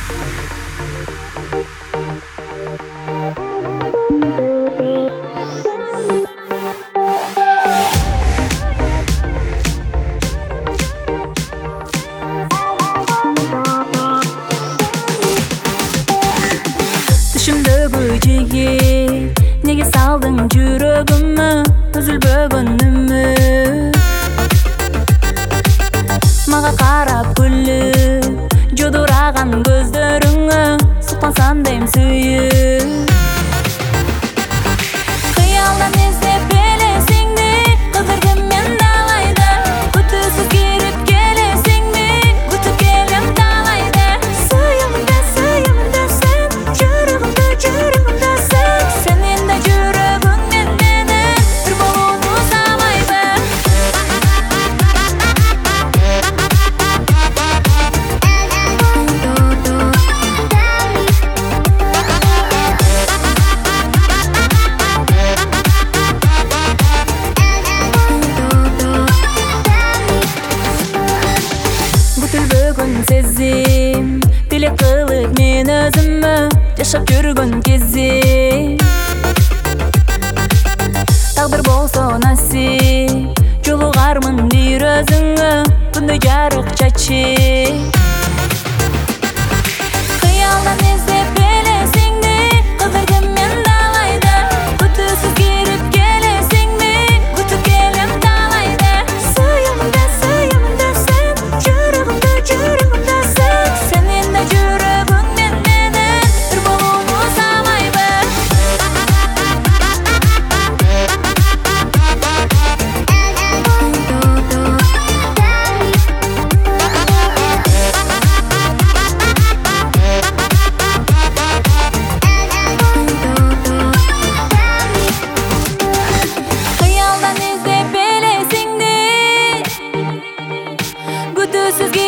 Düşümde bu yigit nega saldың жүрөгүмө үзүлбөгөн үмүт мага карап күлүп жодураган көздөрүңө суктансам дейм сүйүп кыялдан издеп элесиңди кыдырдым мен далайда күтүүсүз кирип келесиңди күтүп келем талайда сүйөмүн да сен жүрөгүмдө сен энди жүрөгүңмен менен бир болууну саалайбы бүтүлбөгөн сезим тилек кылып мен өзүмө жашап жүргөн кезим тагдыр болсо насип жолугармын бир өзүңө күндү жарык чачып кыялдан издеп элесиңди кыдырдым мен далайда күтүүсүз кирип келесиңди күтүп келем талайда сүйөмүн да сен жүрөгүмдө сен энди жүрөгүңмен менен бир болууну саалайбы кыялдан издеп элесиңди күтүүсүз